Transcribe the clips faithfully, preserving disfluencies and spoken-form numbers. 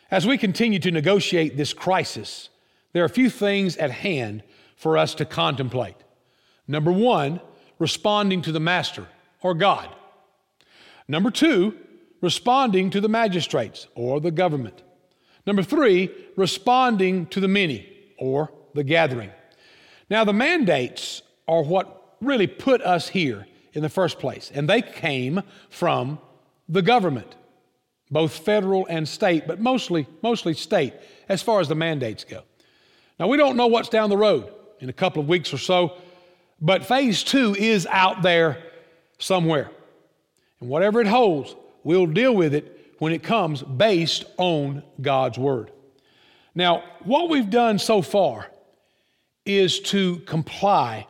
As we continue to negotiate this crisis, there are a few things at hand for us to contemplate. Number one, responding to the master or God. Number two, responding to the magistrates or the government. Number three, responding to the many or the gathering. Now, the mandates are what really put us here in the first place, and they came from the government, both federal and state, but mostly, mostly state as far as the mandates go. Now, we don't know what's down the road in a couple of weeks or so, but phase two is out there somewhere. And whatever it holds, we'll deal with it when it comes based on God's Word. Now, what we've done so far is to comply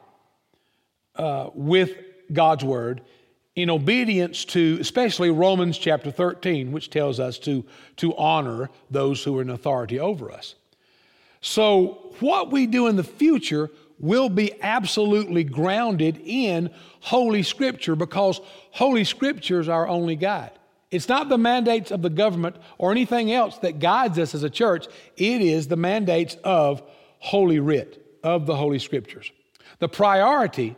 uh, with God's Word in obedience to especially Romans chapter thirteen, which tells us to, to honor those who are in authority over us. So what we do in the future will be absolutely grounded in Holy Scripture, because Holy Scripture is our only guide. It's not the mandates of the government or anything else that guides us as a church. It is the mandates of Holy Writ, of the Holy Scriptures. The priority,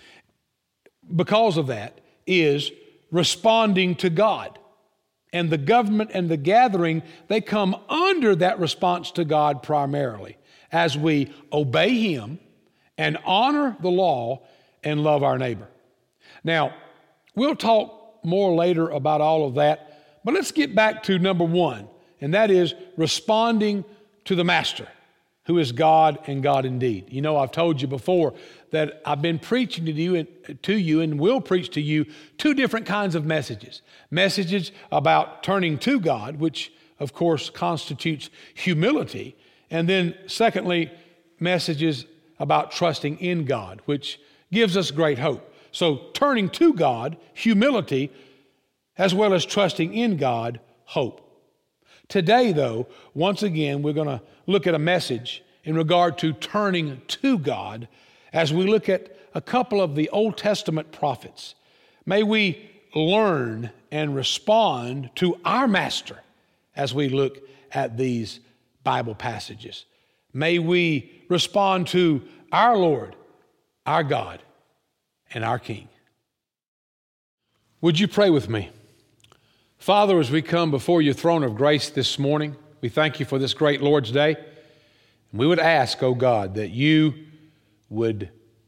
because of that, is responding to God. And the government and the gathering, they come under that response to God primarily as we obey Him and honor the law and love our neighbor. Now, we'll talk more later about all of that, but let's get back to number one, and that is responding to the Master, who is God and God indeed. You know, I've told you before that I've been preaching to you and, to you and will preach to you two different kinds of messages. Messages about turning to God, which of course constitutes humility, and then secondly, messages about trusting in God, which gives us great hope. So turning to God, humility, as well as trusting in God, hope. Today, though, once again, we're going to look at a message in regard to turning to God as we look at a couple of the Old Testament prophets. May we learn and respond to our Master as we look at these Bible passages. May we respond to our Lord, our God, and our King. Would you pray with me? Father, as we come before your throne of grace this morning, we thank you for this great Lord's Day. And we would ask, oh God, that you would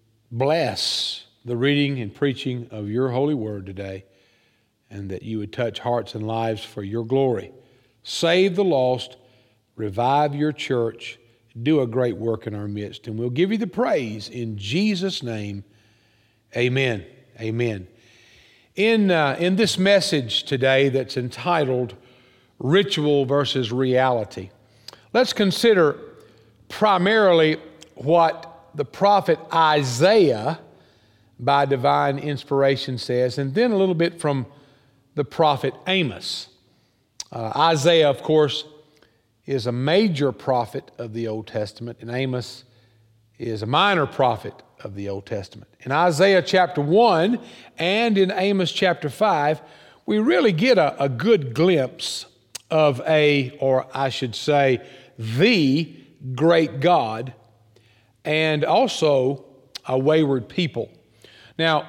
bless the reading and preaching of your holy word today, and that you would touch hearts and lives for your glory. Save the lost, revive your church, do a great work in our midst, and we'll give you the praise in Jesus' name. Amen. Amen. In, uh, in this message today that's entitled Ritual versus Reality, let's consider primarily what the prophet Isaiah, by divine inspiration, says, and then a little bit from the prophet Amos. Uh, Isaiah, of course, is a major prophet of the Old Testament, and Amos is a minor prophet of the Old Testament. In Isaiah chapter one and in Amos chapter five, we really get a, a good glimpse of a, or I should say, the great God and also a wayward people. Now,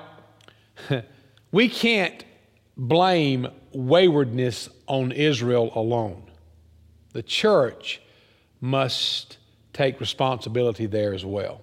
we can't blame waywardness on Israel alone. The church must take responsibility there as well.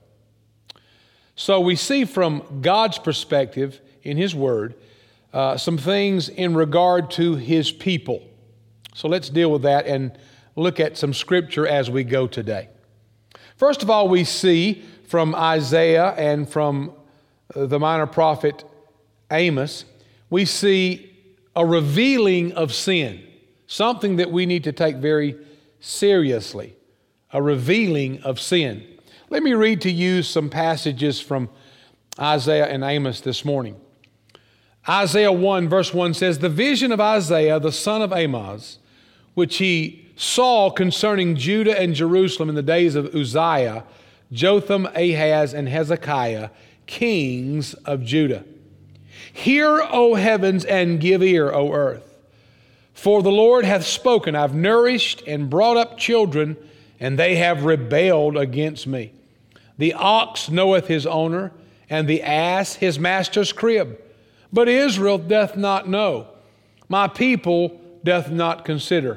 So we see from God's perspective in His Word uh, some things in regard to His people. So let's deal with that and look at some scripture as we go today. First of all, we see from Isaiah and from the minor prophet Amos, we see a revealing of sin, something that we need to take very seriously, a revealing of sin. Let me read to you some passages from Isaiah and Amos this morning. Isaiah one verse one says, "The vision of Isaiah, the son of Amoz, which he saw concerning Judah and Jerusalem in the days of Uzziah, Jotham, Ahaz, and Hezekiah, kings of Judah. Hear, O heavens, and give ear, O earth. For the Lord hath spoken, I've nourished and brought up children, and they have rebelled against me. The ox knoweth his owner, and the ass his master's crib. But Israel doth not know. My people doth not consider.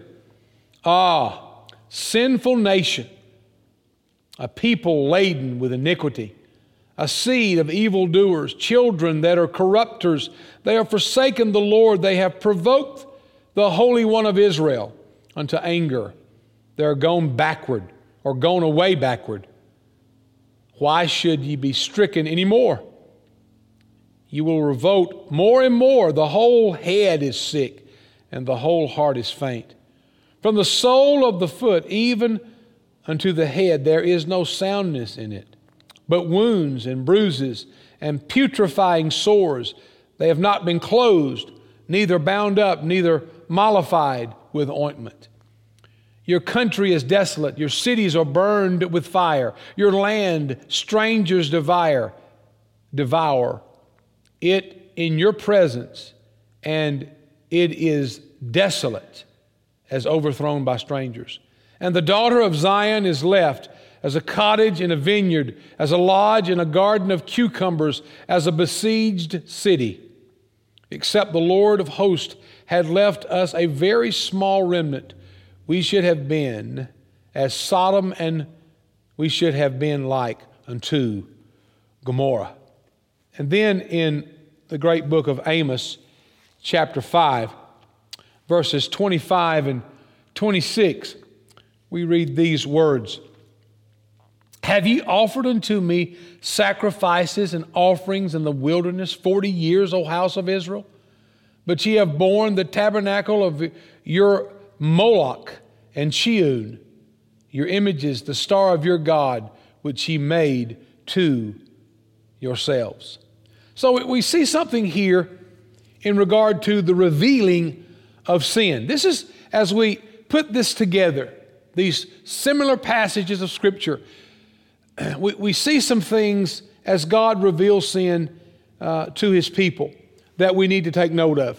Ah, sinful nation, a people laden with iniquity, a seed of evildoers, children that are corrupters. They have forsaken the Lord. They have provoked the Holy One of Israel unto anger. They are gone backward, or gone away backward. Why should ye be stricken any more? You will revolt more and more. The whole head is sick, and the whole heart is faint. From the sole of the foot even unto the head there is no soundness in it, but wounds and bruises and putrefying sores. They have not been closed, neither bound up, neither mollified with ointment. Your country is desolate. Your cities are burned with fire. Your land strangers devour, devour it in your presence, and it is desolate as overthrown by strangers. And the daughter of Zion is left as a cottage in a vineyard, as a lodge in a garden of cucumbers, as a besieged city. Except the Lord of hosts had left us a very small remnant, we should have been as Sodom, and we should have been like unto Gomorrah. And then in the great book of Amos, chapter five, verses twenty-five and twenty-six, we read these words. Have ye offered unto me sacrifices and offerings in the wilderness forty years, O house of Israel? But ye have borne the tabernacle of your Moloch and Chiun, your images, the star of your God, which ye made to yourselves. So we see something here in regard to the revealing of sin. This is, as we put this together, these similar passages of Scripture, we, we see some things as God reveals sin uh, to His people that we need to take note of.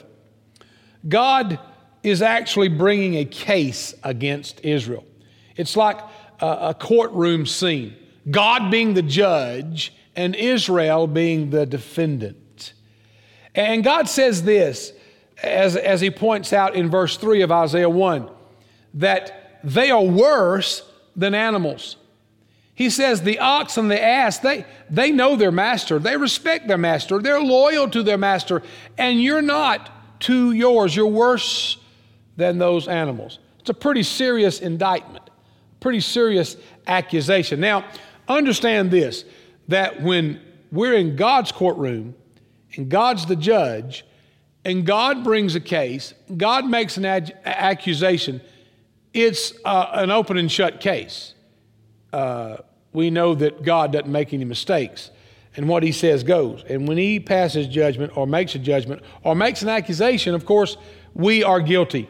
God is actually bringing a case against Israel. It's like a, a courtroom scene. God being the judge and Israel being the defendant. And God says this, as, as He points out in verse three of Isaiah one, that they are worse than animals. He says the ox and the ass, they, they know their master. They respect their master. They're loyal to their master. And you're not to yours. You're worse than those animals. It's a pretty serious indictment, pretty serious accusation. Now, understand this, that when we're in God's courtroom, and God's the judge, and God brings a case, God makes an ad- accusation, it's uh, an open and shut case. Uh, we know that God doesn't make any mistakes, and what He says goes. And when He passes judgment or makes a judgment or makes an accusation, of course, we are guilty.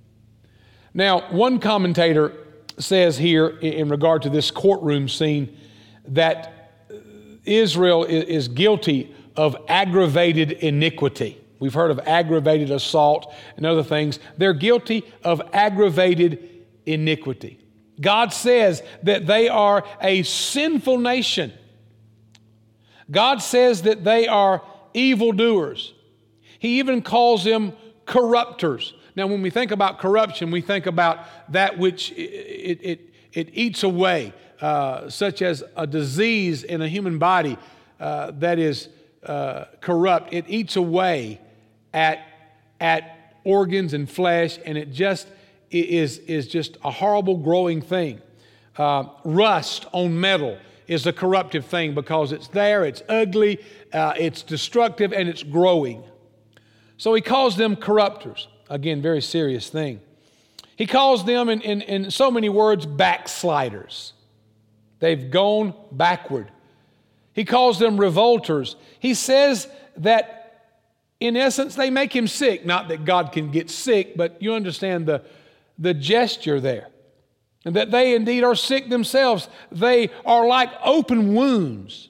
Now, one commentator says here in regard to this courtroom scene that Israel is guilty of aggravated iniquity. We've heard of aggravated assault and other things. They're guilty of aggravated iniquity. God says that they are a sinful nation. God says that they are evildoers. He even calls them corrupters. Now, when we think about corruption, we think about that which it, it, it eats away, uh, such as a disease in a human body uh, that is uh, corrupt. It eats away at, at organs and flesh, and it just is, is just a horrible growing thing. Uh, rust on metal is a corruptive thing because it's there, it's ugly, uh, it's destructive, and it's growing. So He calls them corrupters. Again, very serious thing. He calls them, in, in, in so many words, backsliders. They've gone backward. He calls them revolters. He says that, in essence, they make Him sick. Not that God can get sick, but you understand the, the gesture there. And that they indeed are sick themselves. They are like open wounds.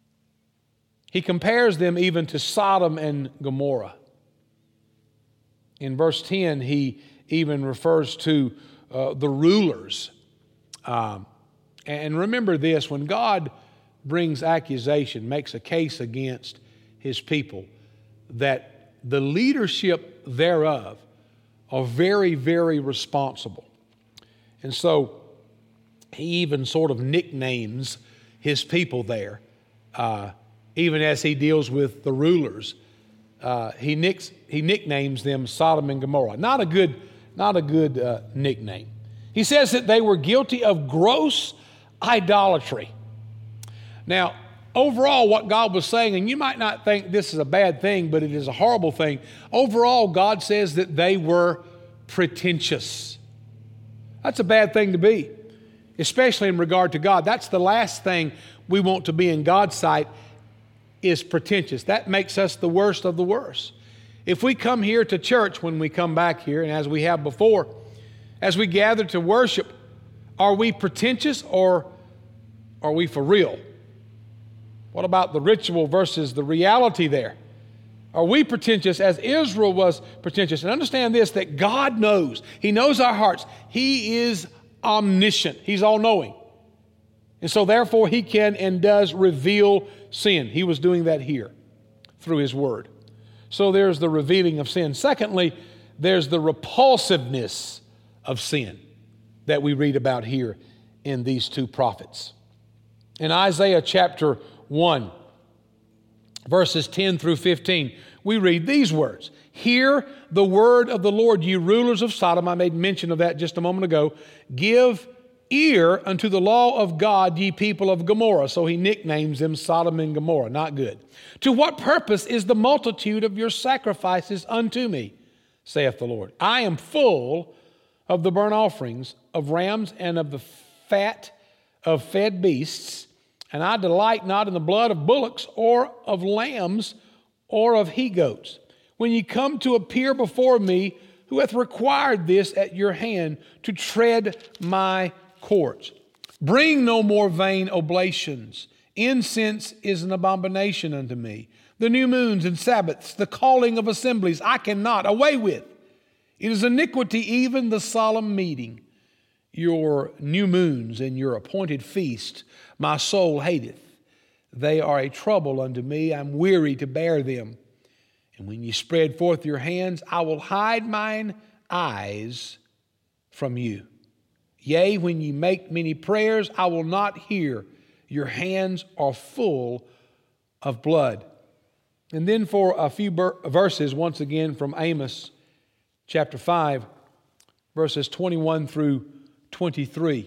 He compares them even to Sodom and Gomorrah. In verse ten, he even refers to uh, the rulers. Um, and remember this, when God brings accusation, makes a case against his people, that the leadership thereof are very, very responsible. And so he even sort of nicknames his people there, uh, even as he deals with the rulers. Uh, he, nicks, he nicknames them Sodom and Gomorrah. Not a good, not a good uh, nickname. He says that they were guilty of gross idolatry. Now, overall, what God was saying, and you might not think this is a bad thing, but it is a horrible thing. Overall, God says that they were pretentious. That's a bad thing to be, especially in regard to God. That's the last thing we want to be in God's sight, is pretentious. That makes us the worst of the worst. If we come here to church, when we come back here, and as we have before, as we gather to worship, are we pretentious or are we for real? What about the ritual versus the reality there? Are we pretentious as Israel was pretentious? And understand this, that God knows. He knows our hearts. He is omniscient. He's all-knowing. And so therefore he can and does reveal sin. He was doing that here through his word. So there's the revealing of sin. Secondly, there's the repulsiveness of sin that we read about here in these two prophets. In Isaiah chapter one, verses ten through fifteen, we read these words. Hear the word of the Lord, you rulers of Sodom. I made mention of that just a moment ago. Give ear unto the law of God, ye people of Gomorrah. So he nicknames them Sodom and Gomorrah. Not good. To what purpose is the multitude of your sacrifices unto me, saith the Lord? I am full of the burnt offerings of rams and of the fat of fed beasts, and I delight not in the blood of bullocks or of lambs or of he-goats. When ye come to appear before me, who hath required this at your hand to tread my courts? Bring no more vain oblations. Incense is an abomination unto me. The new moons and Sabbaths, the calling of assemblies, I cannot away with. It is iniquity, even the solemn meeting. Your new moons and your appointed feast, my soul hateth. They are a trouble unto me. I'm weary to bear them. And when ye spread forth your hands, I will hide mine eyes from you. Yea, when ye make many prayers, I will not hear. Your hands are full of blood. And then for a few ber- verses, once again from Amos chapter five, verses twenty-one through twenty-three.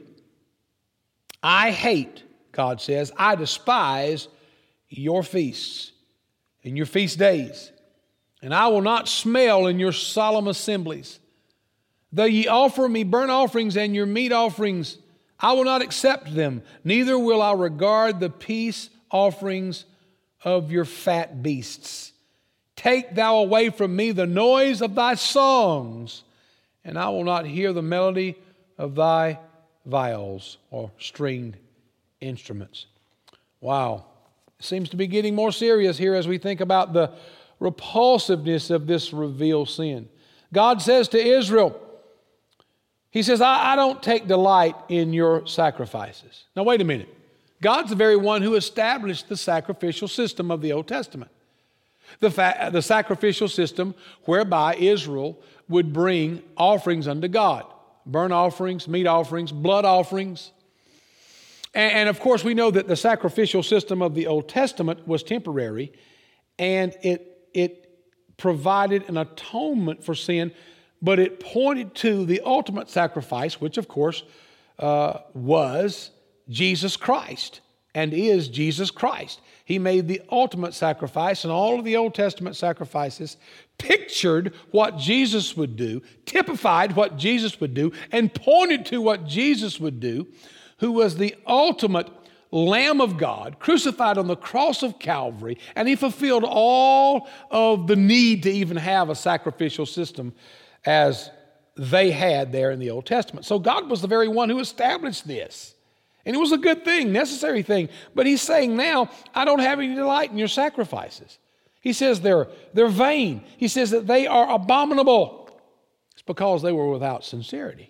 I hate, God says, I despise your feasts and your feast days, and I will not smell in your solemn assemblies. Though ye offer me burnt offerings and your meat offerings, I will not accept them, neither will I regard the peace offerings of your fat beasts. Take thou away from me the noise of thy songs, and I will not hear the melody of thy viols or stringed instruments. Wow. It seems to be getting more serious here as we think about the repulsiveness of this revealed sin. God says to Israel, he says, I, I don't take delight in your sacrifices. Now, wait a minute. God's the very one who established the sacrificial system of the Old Testament. The, fa- the sacrificial system whereby Israel would bring offerings unto God. Burnt offerings, meat offerings, blood offerings. And, and of course, we know that the sacrificial system of the Old Testament was temporary, and it, it provided an atonement for sin, but it pointed to the ultimate sacrifice, which of course uh, was Jesus Christ and is Jesus Christ. He made the ultimate sacrifice, and all of the Old Testament sacrifices pictured what Jesus would do, typified what Jesus would do, and pointed to what Jesus would do, who was the ultimate Lamb of God, crucified on the cross of Calvary, and he fulfilled all of the need to even have a sacrificial system as they had there in the Old Testament. So God was the very one who established this. And it was a good thing, necessary thing. But he's saying now, I don't have any delight in your sacrifices. He says they're, they're vain. He says that they are abominable. It's because they were without sincerity.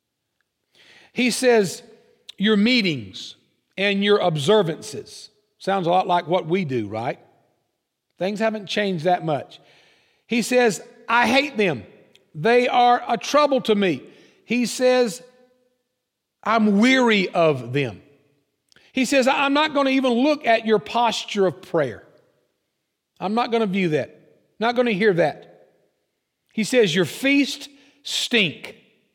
He says your meetings and your observances. Sounds a lot like what we do, right? Things haven't changed that much. He says, I hate them. They are a trouble to me. He says, I'm weary of them. He says, I'm not going to even look at your posture of prayer. I'm not going to view that. Not going to hear that. He says, your feast stink.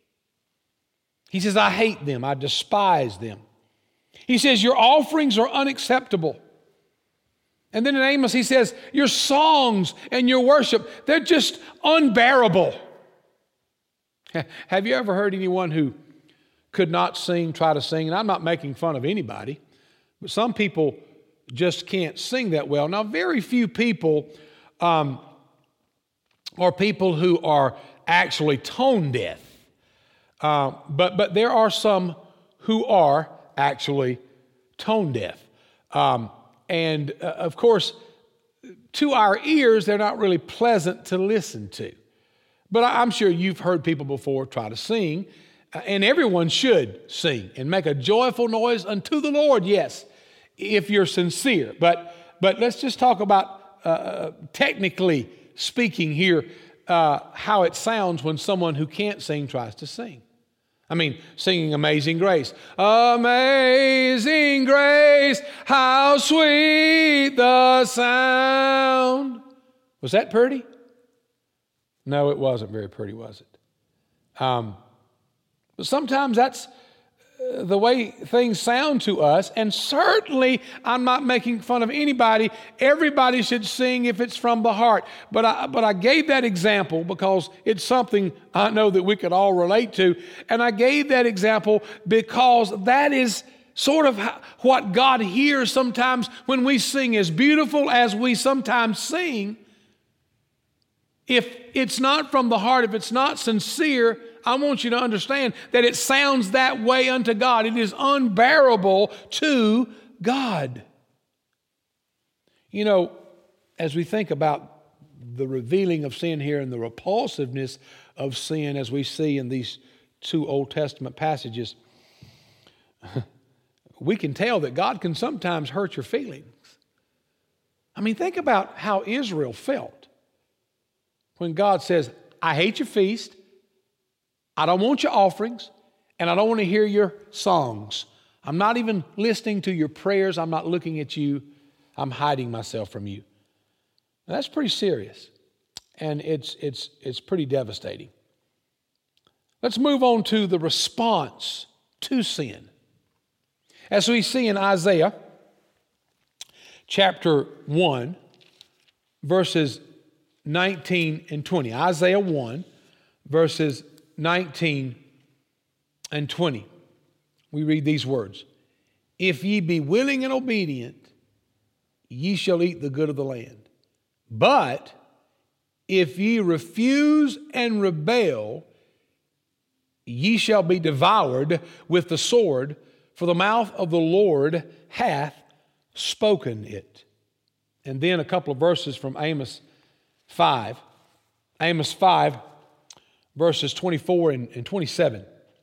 He says, I hate them. I despise them. He says, your offerings are unacceptable. And then in Amos, he says, your songs and your worship, they're just unbearable. Have you ever heard anyone who could not sing, try to sing? And I'm not making fun of anybody, but some people just can't sing that well. Now, very few people um, are people who are actually tone deaf. Uh, but, but there are some who are actually tone deaf. Um, and, uh, of course, to our ears, they're not really pleasant to listen to. But I'm sure you've heard people before try to sing, and everyone should sing and make a joyful noise unto the Lord, yes, if you're sincere. But but let's just talk about, uh, technically speaking here, uh, how it sounds when someone who can't sing tries to sing. I mean, singing Amazing Grace. Amazing grace, how sweet the sound. Was that pretty? No, it wasn't very pretty, was it? Um, but sometimes that's uh, the way things sound to us, and certainly I'm not making fun of anybody. Everybody should sing if it's from the heart. But I, but I gave that example because it's something I know that we could all relate to, and I gave that example because that is sort of what God hears sometimes when we sing. As beautiful as we sometimes sing, if it's not from the heart, if it's not sincere, I want you to understand that it sounds that way unto God. It is unbearable to God. You know, as we think about the revealing of sin here and the repulsiveness of sin as we see in these two Old Testament passages, we can tell that God can sometimes hurt your feelings. I mean, think about how Israel felt when God says, I hate your feast, I don't want your offerings, and I don't want to hear your songs. I'm not even listening to your prayers. I'm not looking at you. I'm hiding myself from you. Now, that's pretty serious, and it's, it's, it's pretty devastating. Let's move on to the response to sin. As we see in Isaiah chapter one, verses nineteen and twenty. Isaiah one, verses nineteen and twenty. We read these words. If ye be willing and obedient, ye shall eat the good of the land. But if ye refuse and rebel, ye shall be devoured with the sword, for the mouth of the Lord hath spoken it. And then a couple of verses from Amos five. Amos five, verses twenty-four and, and twenty-seven.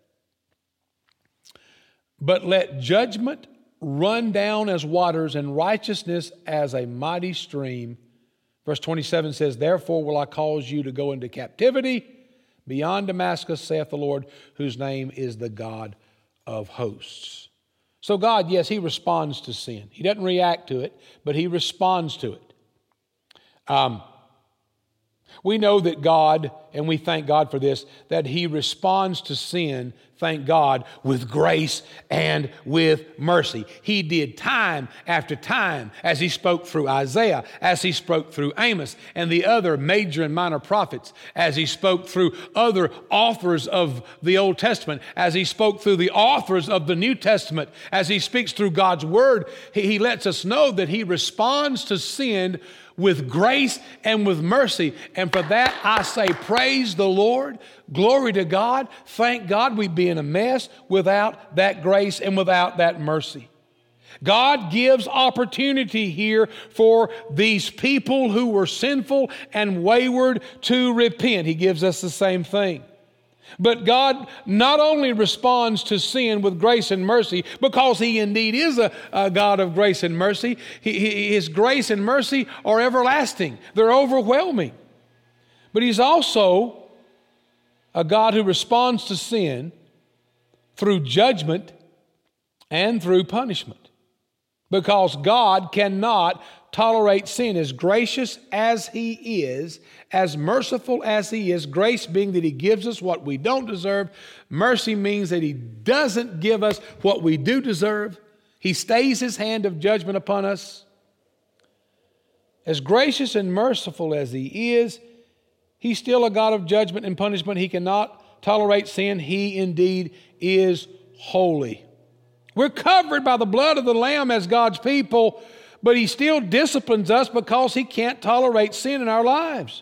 But let judgment run down as waters and righteousness as a mighty stream. Verse twenty-seven says, therefore will I cause you to go into captivity beyond Damascus, saith the Lord, whose name is the God of hosts. So God, yes, He responds to sin. He doesn't react to it, but He responds to it. Um, we know that God, and we thank God for this, that He responds to sin, thank God, with grace and with mercy. He did time after time as He spoke through Isaiah, as He spoke through Amos, and the other major and minor prophets, as He spoke through other authors of the Old Testament, as He spoke through the authors of the New Testament, as He speaks through God's Word. He, he lets us know that He responds to sin with grace and with mercy. And for that, I say, praise the Lord, glory to God. Thank God we'd be in a mess without that grace and without that mercy. God gives opportunity here for these people who were sinful and wayward to repent. He gives us the same thing. But God not only responds to sin with grace and mercy, because He indeed is a, a God of grace and mercy. He, he, His grace and mercy are everlasting. They're overwhelming. But He's also a God who responds to sin through judgment and through punishment. Because God cannot tolerate sin. As gracious as He is, as merciful as He is, grace being that He gives us what we don't deserve, mercy means that He doesn't give us what we do deserve. He stays His hand of judgment upon us. As gracious and merciful as He is, He's still a God of judgment and punishment. He cannot tolerate sin. He indeed is holy. We're covered by the blood of the Lamb as God's people, but He still disciplines us because He can't tolerate sin in our lives.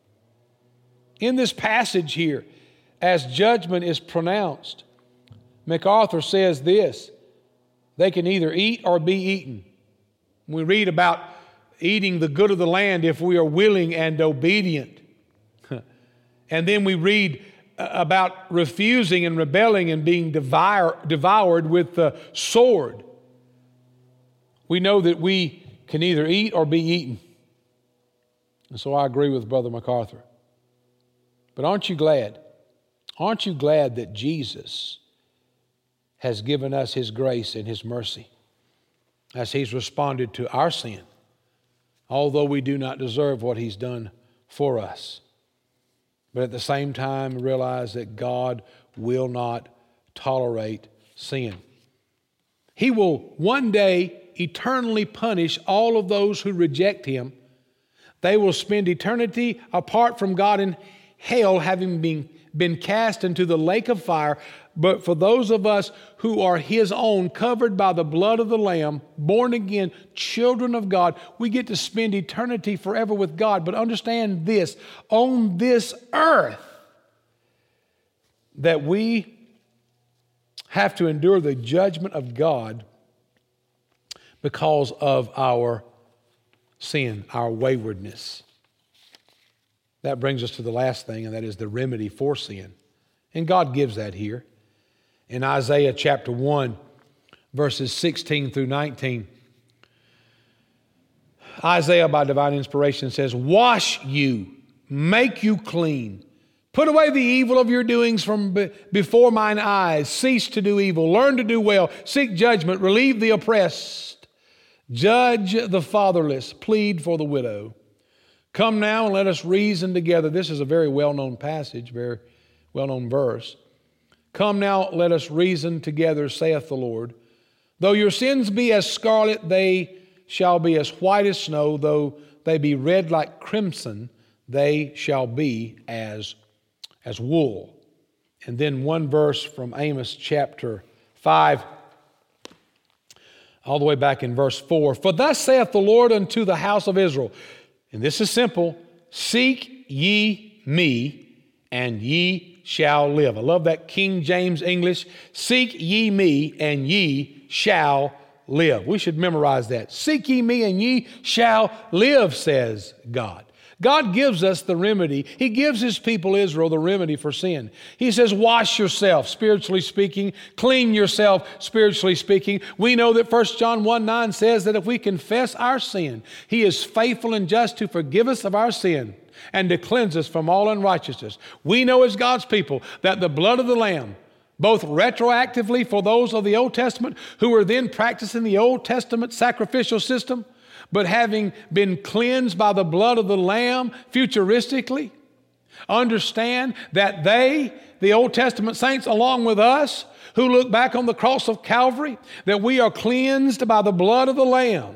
In this passage here, as judgment is pronounced, MacArthur says this: they can either eat or be eaten. We read about eating the good of the land if we are willing and obedient. And then we read about refusing and rebelling and being devour, devoured with the sword. We know that we can either eat or be eaten. And so I agree with Brother MacArthur. But aren't you glad? Aren't you glad that Jesus has given us His grace and His mercy as He's responded to our sin, although we do not deserve what He's done for us? But at the same time, realize that God will not tolerate sin. He will one day eternally punish all of those who reject Him. They will spend eternity apart from God in hell, having been, been cast into the lake of fire. But for those of us who are His own, covered by the blood of the Lamb, born again, children of God, we get to spend eternity forever with God. But understand this, on this earth, that we have to endure the judgment of God because of our sin, our waywardness. That brings us to the last thing, and that is the remedy for sin. And God gives that here. In Isaiah chapter one, verses sixteen through nineteen, Isaiah, by divine inspiration, says, "Wash you, make you clean. Put away the evil of your doings from be- before mine eyes. Cease to do evil. Learn to do well. Seek judgment. Relieve the oppressed. Judge the fatherless. Plead for the widow. Come now and let us reason together." This is a very well-known passage, very well-known verse. "Come now, let us reason together, saith the Lord. Though your sins be as scarlet, they shall be as white as snow. Though they be red like crimson, they shall be as, as wool." And then one verse from Amos chapter five, all the way back in verse four. "For thus saith the Lord unto the house of Israel," and this is simple, "Seek ye me, and ye shall live." I love that King James English. "Seek ye me, and ye shall live." We should memorize that. "Seek ye me, and ye shall live," says God. God gives us the remedy. He gives His people Israel the remedy for sin. He says, wash yourself, spiritually speaking. Clean yourself, spiritually speaking. We know that First John one nine says that if we confess our sin, He is faithful and just to forgive us of our sin and to cleanse us from all unrighteousness. We know as God's people that the blood of the Lamb, both retroactively for those of the Old Testament who were then practicing the Old Testament sacrificial system, but having been cleansed by the blood of the Lamb futuristically, understand that they, the Old Testament saints, along with us, who look back on the cross of Calvary, that we are cleansed by the blood of the Lamb.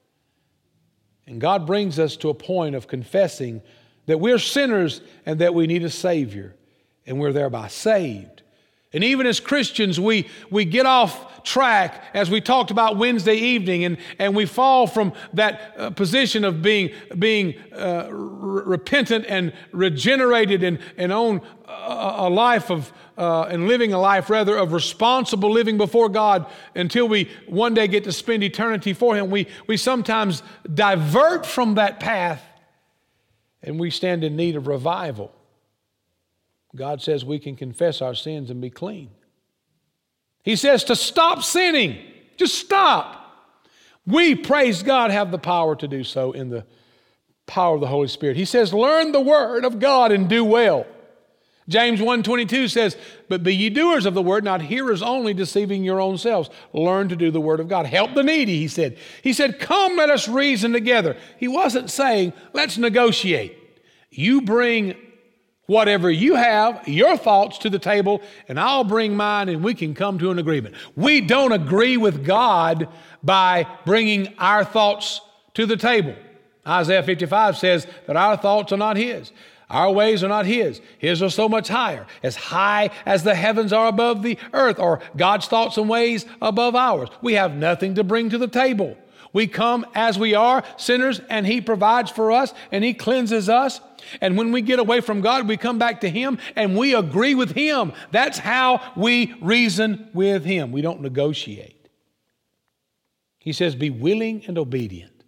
And God brings us to a point of confessing that we're sinners and that we need a Savior, and we're thereby saved. And even as Christians, we, we get off track, as we talked about Wednesday evening, and, and we fall from that uh, position of being, being uh, r- repentant and regenerated and, and on a, a life of, uh, and living a life, rather, of responsible living before God until we one day get to spend eternity for Him, we, we sometimes divert from that path and we stand in need of revival. God says we can confess our sins and be clean. He says to stop sinning. Just stop. We, praise God, have the power to do so in the power of the Holy Spirit. He says, learn the word of God and do well. James one twenty-two says, but be ye doers of the word, not hearers only, deceiving your own selves. Learn to do the word of God. Help the needy, he said. He said, come, let us reason together. He wasn't saying, let's negotiate. You bring whatever you have, your thoughts to the table, and I'll bring mine, and we can come to an agreement. We don't agree with God by bringing our thoughts to the table. Isaiah fifty-five says that our thoughts are not His. Our ways are not His. His are so much higher, as high as the heavens are above the earth, or God's thoughts and ways above ours. We have nothing to bring to the table. We come as we are, sinners, and He provides for us, and He cleanses us. And when we get away from God, we come back to Him, and we agree with Him. That's how we reason with Him. We don't negotiate. He says, be willing and obedient.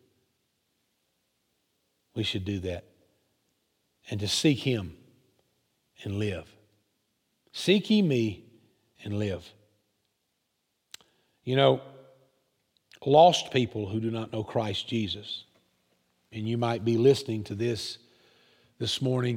We should do that. And to seek Him and live. Seek ye me and live. You know, lost people who do not know Christ Jesus, and you might be listening to this this morning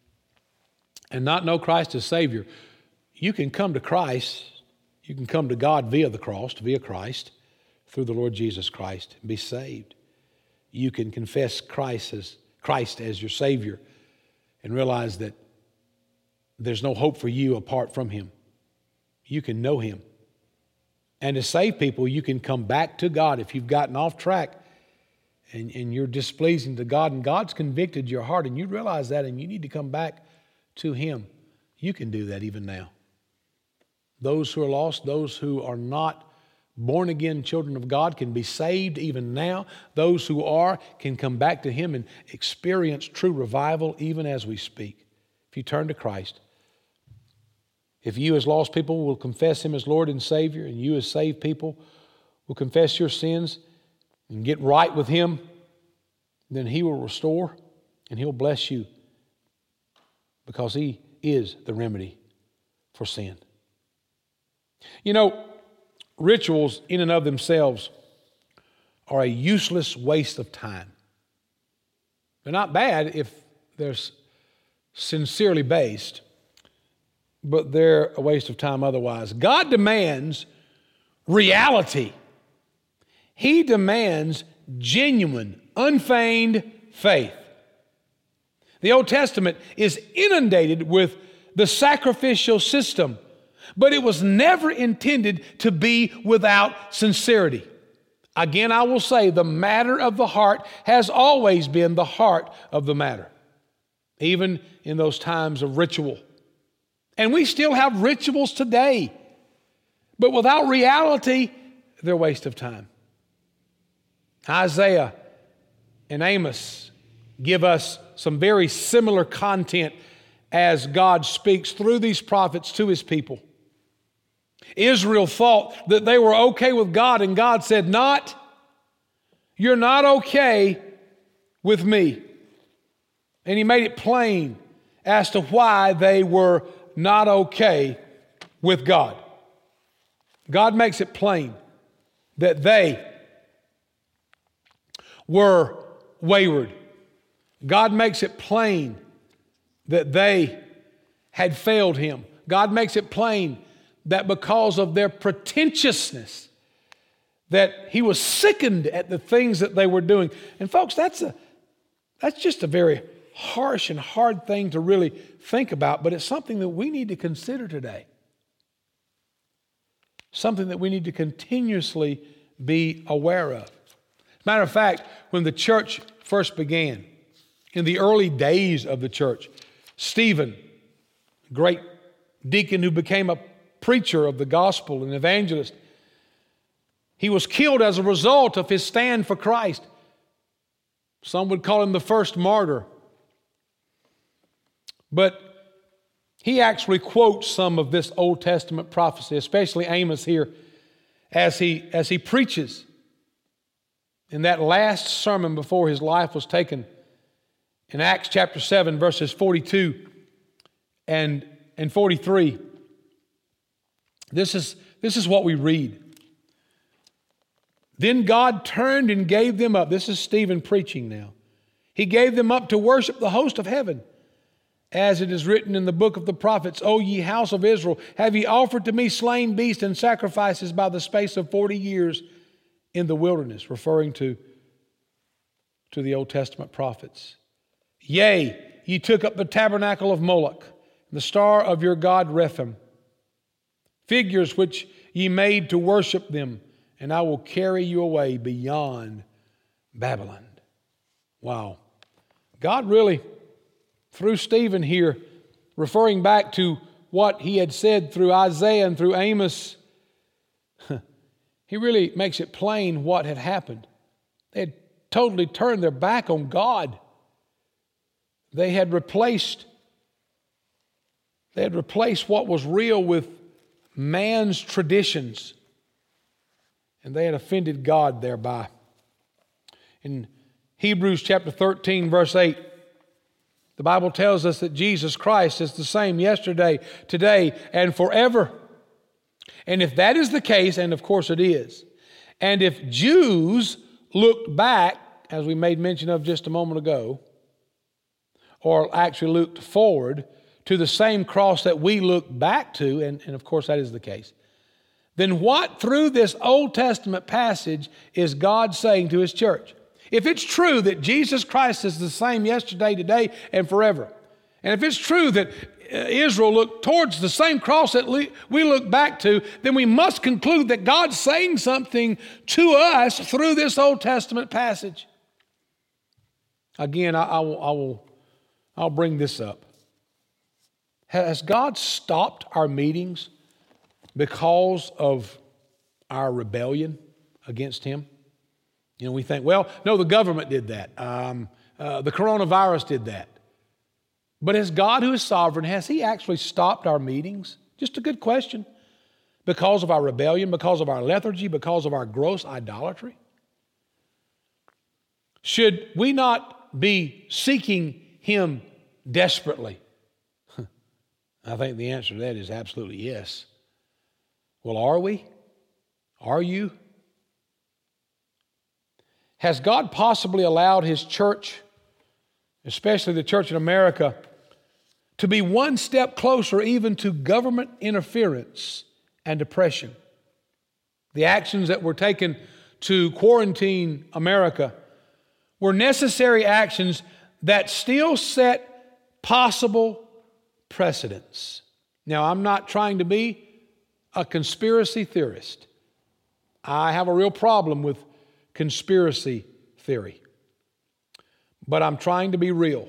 and not know Christ as Savior, you can come to Christ, you can come to God via the cross, via Christ, through the Lord Jesus Christ, and be saved. You can confess Christ as, Christ as your Savior and realize that there's no hope for you apart from Him. You can know Him. And to save people, you can come back to God if you've gotten off track and, and you're displeasing to God, and God's convicted your heart, and you realize that, and you need to come back to Him. You can do that even now. Those who are lost, those who are not born-again children of God can be saved even now. Those who are can come back to Him and experience true revival even as we speak. If you turn to Christ, if you as lost people will confess Him as Lord and Savior, and you as saved people will confess your sins and get right with Him, then He will restore and He'll bless you, because He is the remedy for sin. You know, rituals in and of themselves are a useless waste of time. They're not bad if they're sincerely based, but they're a waste of time otherwise. God demands reality. He demands genuine, unfeigned faith. The Old Testament is inundated with the sacrificial system, but it was never intended to be without sincerity. Again, I will say the matter of the heart has always been the heart of the matter, even in those times of ritual. And we still have rituals today, but without reality, they're a waste of time. Isaiah and Amos give us some very similar content as God speaks through these prophets to His people. Israel thought that they were okay with God, and God said, not. You're not okay with me. And He made it plain as to why they were not okay with God. God makes it plain that they were wayward. God makes it plain that they had failed Him. God makes it plain that because of their pretentiousness, that He was sickened at the things that they were doing. And folks, that's a that's just a very harsh and hard thing to really think about, but it's something that we need to consider today. Something that we need to continuously be aware of. Matter of fact, when the church first began, in the early days of the church, Stephen, great deacon who became a preacher of the gospel and evangelist, he was killed as a result of his stand for Christ. Some would call him the first martyr. But he actually quotes some of this Old Testament prophecy, especially Amos here, as he, as he preaches in that last sermon before his life was taken in Acts chapter seven, verses forty-two and, and forty-three. This is, this is what we read. Then God turned and gave them up. This is Stephen preaching now. He gave them up to worship the host of heaven. As it is written in the book of the prophets, O ye house of Israel, have ye offered to me slain beasts and sacrifices by the space of forty years in the wilderness, referring to, to the Old Testament prophets. Yea, ye took up the tabernacle of Moloch, the star of your god Rephaim, figures which ye made to worship them, and I will carry you away beyond Babylon. Wow. God really, through Stephen here, referring back to what he had said through Isaiah and through Amos, he really makes it plain what had happened. They had totally turned their back on God. They had replaced, they had replaced what was real with man's traditions, and they had offended God thereby. In Hebrews chapter thirteen, verse eight, the Bible tells us that Jesus Christ is the same yesterday, today, and forever. And if that is the case, and of course it is, and if Jews looked back, as we made mention of just a moment ago, or actually looked forward to the same cross that we look back to, and, and of course that is the case, then what through this Old Testament passage is God saying to His church? If it's true that Jesus Christ is the same yesterday, today, and forever, and if it's true that Israel looked towards the same cross that we look back to, then we must conclude that God's saying something to us through this Old Testament passage. Again, I, I will, I will, I'll bring this up. Has God stopped our meetings because of our rebellion against Him? You know, we think, well, no, the government did that. Um, uh, the coronavirus did that. But as God who is sovereign, has He actually stopped our meetings? Just a good question. Because of our rebellion, because of our lethargy, because of our gross idolatry? Should we not be seeking Him desperately? I think the answer to that is absolutely yes. Well, are we? Are you? Has God possibly allowed His church, especially the church in America, to be one step closer even to government interference and oppression? The actions that were taken to quarantine America were necessary actions that still set possible precedents. Now, I'm not trying to be a conspiracy theorist. I have a real problem with conspiracy theory. But I'm trying to be real.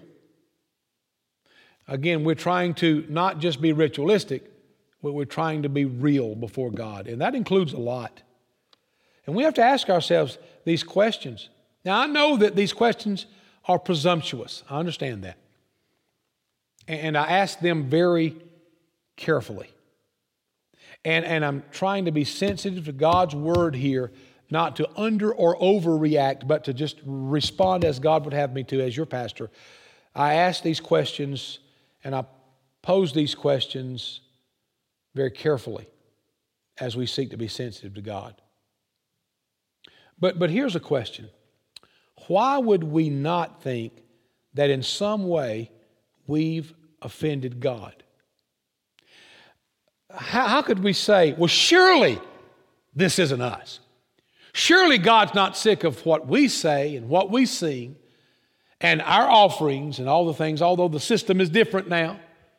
Again, we're trying to not just be ritualistic, but we're trying to be real before God. And that includes a lot. And we have to ask ourselves these questions. Now, I know that these questions are presumptuous. I understand that. And I ask them very carefully. And, and I'm trying to be sensitive to God's word here, not to under or overreact, but to just respond as God would have me to as your pastor. I ask these questions and I pose these questions very carefully as we seek to be sensitive to God. But, but here's a question. Why would we not think that in some way we've offended God? How, how could we say, well, surely this isn't us? Surely God's not sick of what we say and what we sing and our offerings and all the things, although the system is different now.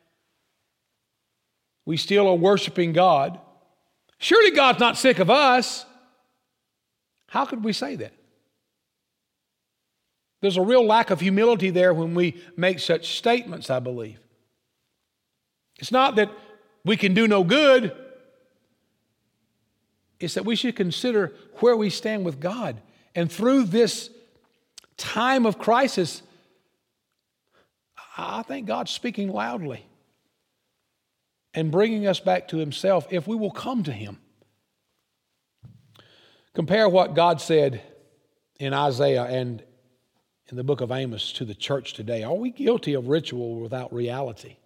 We still are worshiping God. Surely God's not sick of us. How could we say that? There's a real lack of humility there when we make such statements, I believe. It's not that we can do no good. It's that we should consider where we stand with God. And through this time of crisis, I think God's speaking loudly. and bringing us back to himself if we will come to him. Compare what God said in Isaiah and in the book of Amos to the church today. Are we guilty of ritual without reality?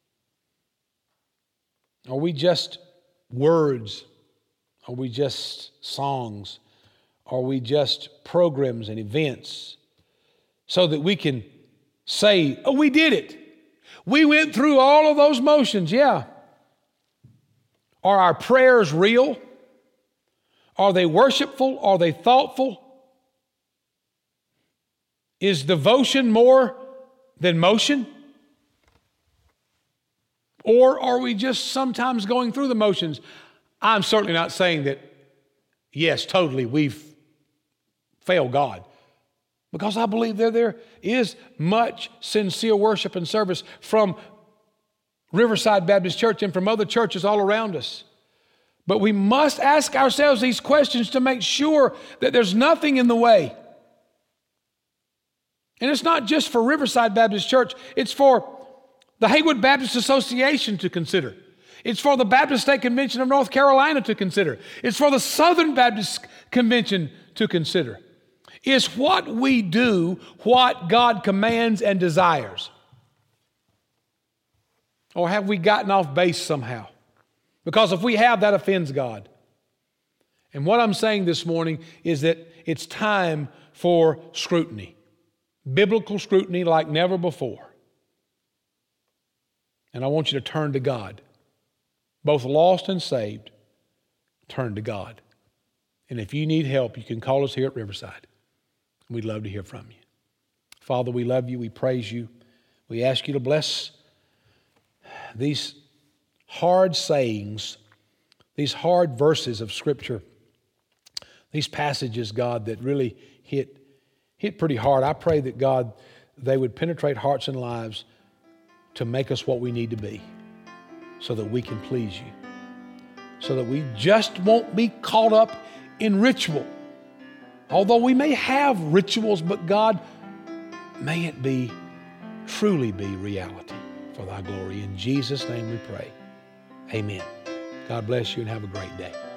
Are we just words? Are we just songs? Are we just programs and events so that we can say, oh, we did it. We went through all of those motions, yeah. Are our prayers real? Are they worshipful? Are they thoughtful? Is devotion more than motion? Or are we just sometimes going through the motions? I'm certainly not saying that, yes, totally, we've failed God. Because I believe that there is much sincere worship and service from Riverside Baptist Church and from other churches all around us. But we must ask ourselves these questions to make sure that there's nothing in the way. And it's not just for Riverside Baptist Church, it's for the Haywood Baptist Association to consider. It's for the Baptist State Convention of North Carolina to consider. It's for the Southern Baptist Convention to consider. Is what we do what God commands and desires? Or have we gotten off base somehow? Because if we have, that offends God. And what I'm saying this morning is that it's time for scrutiny. Biblical scrutiny like never before. And I want you to turn to God. Both lost and saved, turn to God. And if you need help, you can call us here at Riverside. We'd love to hear from you. Father, we love you. We praise you. We ask you to bless these hard sayings, these hard verses of Scripture, these passages, God, that really hit, hit pretty hard. I pray that, God, they would penetrate hearts and lives to make us what we need to be so that we can please you, so that we just won't be caught up in ritual. Although we may have rituals, but God, may it be, truly be reality for thy glory. In Jesus' name we pray. Amen. God bless you and have a great day.